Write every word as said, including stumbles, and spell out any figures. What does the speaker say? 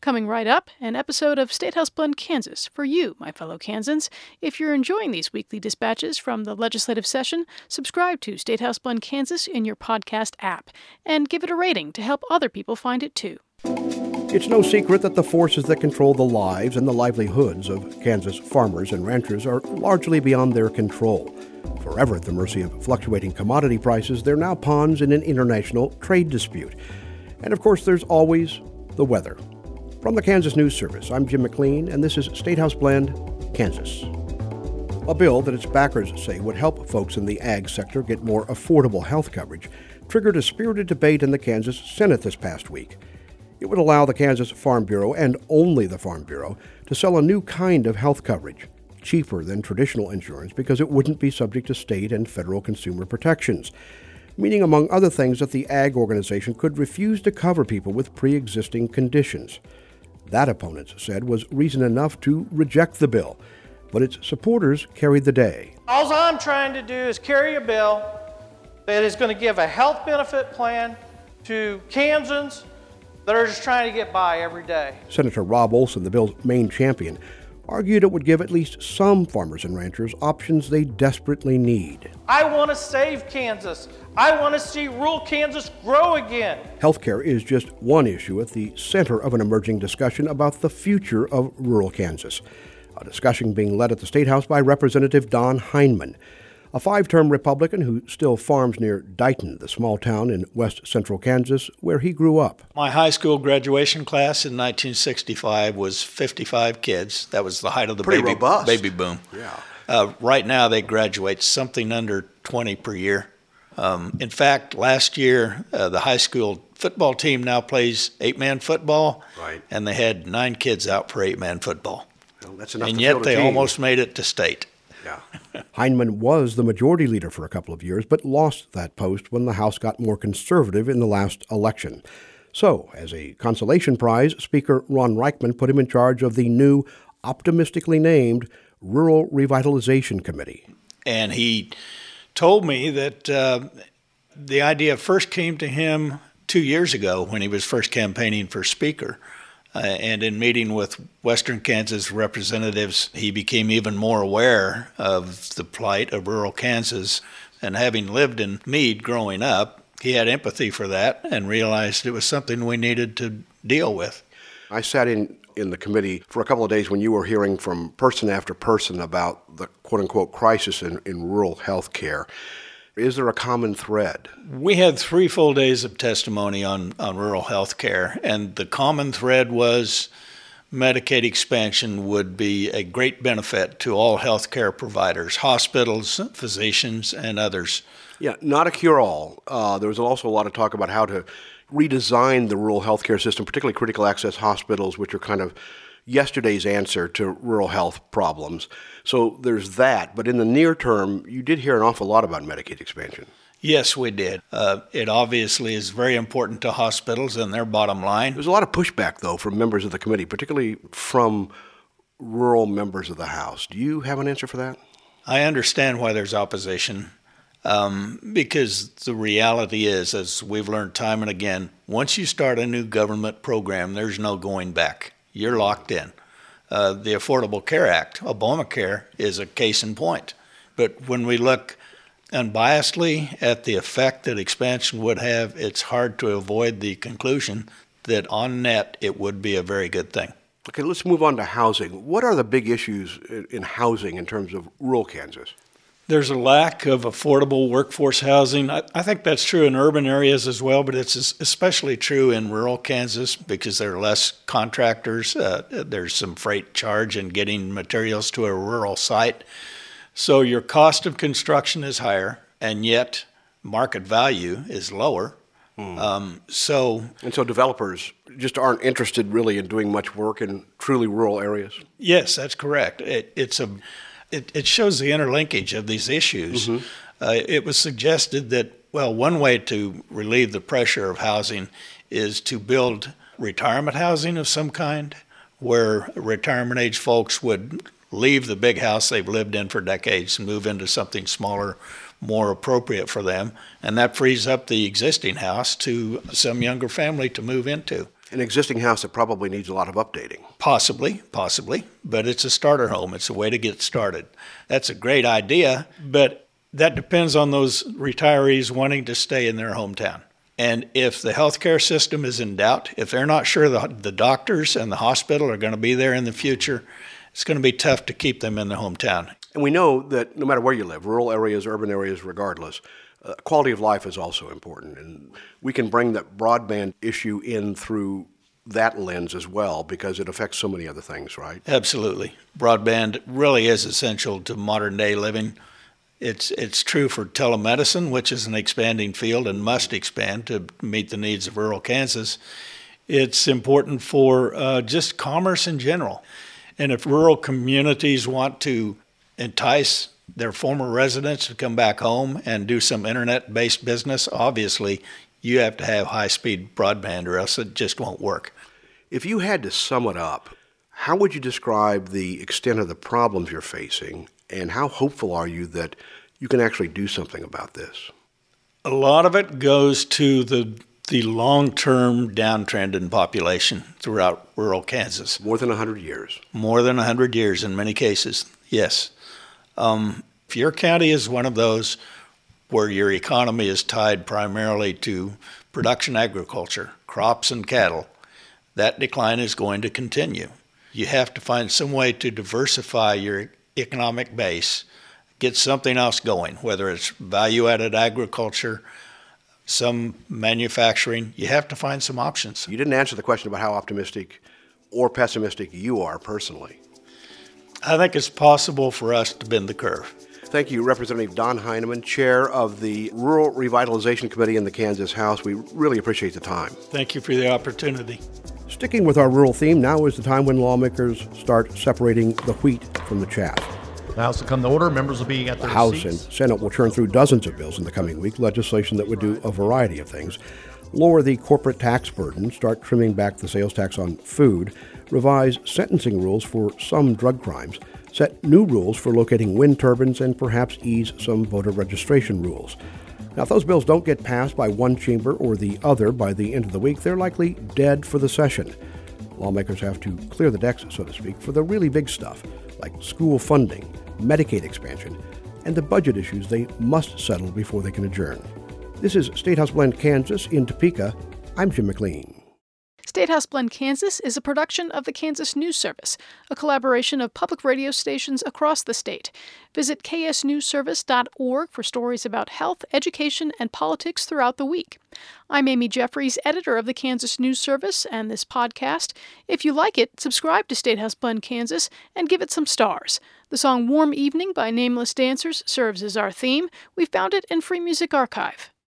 Coming right up, an episode of State House Blend Kansas for you, my fellow Kansans. If you're enjoying these weekly dispatches from the legislative session, subscribe to State House Blend Kansas in your podcast app and give it a rating to help other people find it too. It's no secret that the forces that control the lives and the livelihoods of Kansas farmers and ranchers are largely beyond their control. Forever at the mercy of fluctuating commodity prices, they're now pawns in an international trade dispute. And of course, there's always the weather. From the Kansas News Service, I'm Jim McLean, and this is State House Blend, Kansas. A bill that its backers say would help folks in the ag sector get more affordable health coverage triggered a spirited debate in the Kansas Senate this past week. It would allow the Kansas Farm Bureau, and only the Farm Bureau, to sell a new kind of health coverage, cheaper than traditional insurance because it wouldn't be subject to state and federal consumer protections, meaning, among other things, that the ag organization could refuse to cover people with pre-existing conditions. That, opponents said, was reason enough to reject the bill, but its supporters carried the day. All I'm trying to do is carry a bill that is going to give a health benefit plan to Kansans that are just trying to get by every day. Senator Rob Olson, the bill's main champion, argued it would give at least some farmers and ranchers options they desperately need. I want to save Kansas. I want to see rural Kansas grow again. Healthcare is just one issue at the center of an emerging discussion about the future of rural Kansas, a discussion being led at the State House by Representative Don Heinman, a five-term Republican who still farms near Dighton, the small town in west central Kansas, where he grew up. My high school graduation class in nineteen sixty-five was fifty-five kids. That was the height of the Pretty baby, robust. baby boom. Yeah. Uh, right now, they graduate something under twenty per year. Um, in fact, last year, uh, the high school football team now plays eight-man football, right, and they had nine kids out for eight-man football. Well, that's enough and to yet field a they team. almost made it to state. Yeah. Heinman was the majority leader for a couple of years, but lost that post when the House got more conservative in the last election. So, as a consolation prize, Speaker Ron Reichman put him in charge of the new, optimistically named Rural Revitalization Committee. And he told me that uh, the idea first came to him two years ago when he was first campaigning for Speaker. Uh, and in meeting with Western Kansas representatives, he became even more aware of the plight of rural Kansas. And having lived in Meade growing up, he had empathy for that and realized it was something we needed to deal with. I sat in, in the committee for a couple of days when you were hearing from person after person about the quote-unquote crisis in, in rural health care. Is there a common thread? We had three full days of testimony on, on rural health care, and the common thread was Medicaid expansion would be a great benefit to all health care providers, hospitals, physicians, and others. Yeah, not a cure-all. Uh, there was also a lot of talk about how to redesign the rural health care system, particularly critical access hospitals, which are kind of yesterday's answer to rural health problems. So there's that. But in the near term, you did hear an awful lot about Medicaid expansion. Yes, we did. Uh, it obviously is very important to hospitals and their bottom line. There's a lot of pushback, though, from members of the committee, particularly from rural members of the House. Do you have an answer for that? I understand why there's opposition, um, because the reality is, as we've learned time and again, once you start a new government program, there's no going back. You're locked in. Uh, the Affordable Care Act, Obamacare, is a case in point. But when we look unbiasedly at the effect that expansion would have, it's hard to avoid the conclusion that on net it would be a very good thing. Okay, let's move on to housing. What are the big issues in housing in terms of rural Kansas? There's a lack of affordable workforce housing. I, I think that's true in urban areas as well, but it's especially true in rural Kansas because there are less contractors. Uh, there's some freight charge in getting materials to a rural site. So your cost of construction is higher, and yet market value is lower. Hmm. Um, so, and so developers just aren't interested really in doing much work in truly rural areas? Yes, that's correct. It, it's a It, it shows the interlinkage of these issues. Mm-hmm. Uh, it was suggested that, well, one way to relieve the pressure of housing is to build retirement housing of some kind, where retirement age folks would leave the big house they've lived in for decades and move into something smaller, more appropriate for them. And that frees up the existing house to some younger family to move into. An existing house that probably needs a lot of updating. Possibly, possibly, but it's a starter home. It's a way to get started. That's a great idea, but that depends on those retirees wanting to stay in their hometown. And if the healthcare system is in doubt, if they're not sure the, the doctors and the hospital are going to be there in the future, it's going to be tough to keep them in their hometown. And we know that no matter where you live, rural areas, urban areas, regardless, uh, quality of life is also important. And we can bring that broadband issue in through that lens as well, because it affects so many other things, right? Absolutely. Broadband really is essential to modern day living. It's it's true for telemedicine, which is an expanding field and must expand to meet the needs of rural Kansas. It's important for uh, just commerce in general. And if rural communities want to entice their former residents to come back home and do some internet-based business, obviously you have to have high-speed broadband or else it just won't work. If you had to sum it up, how would you describe the extent of the problems you're facing, and how hopeful are you that you can actually do something about this? A lot of it goes to the the long-term downtrend in population throughout rural Kansas. More than one hundred years. More than one hundred years in many cases, yes. Um, if your county is one of those where your economy is tied primarily to production agriculture, crops and cattle, that decline is going to continue. You have to find some way to diversify your economic base, get something else going, whether it's value-added agriculture, some manufacturing. You have to find some options. You didn't answer the question about how optimistic or pessimistic you are personally. I think it's possible for us to bend the curve. Thank you, Representative Don Heineman, Chair of the Rural Revitalization Committee in the Kansas House. We really appreciate the time. Thank you for the opportunity. Sticking with our rural theme, now is the time when lawmakers start separating the wheat from the chaff. The House will come to order. Members will be at their The House seats. and Senate will churn through dozens of bills in the coming week, legislation that would do a variety of things. Lower the corporate tax burden, start trimming back the sales tax on food, revise sentencing rules for some drug crimes, set new rules for locating wind turbines, and perhaps ease some voter registration rules. Now, if those bills don't get passed by one chamber or the other by the end of the week, they're likely dead for the session. Lawmakers have to clear the decks, so to speak, for the really big stuff, like school funding, Medicaid expansion, and the budget issues they must settle before they can adjourn. This is State House Blend Kansas in Topeka. I'm Jim McLean. State House Blend Kansas is a production of the Kansas News Service, a collaboration of public radio stations across the state. Visit k s news service dot org for stories about health, education, and politics throughout the week. I'm Amy Jeffries, editor of the Kansas News Service and this podcast. If you like it, subscribe to State House Blend Kansas and give it some stars. The song Warm Evening by Nameless Dancers serves as our theme. We found it in Free Music Archive.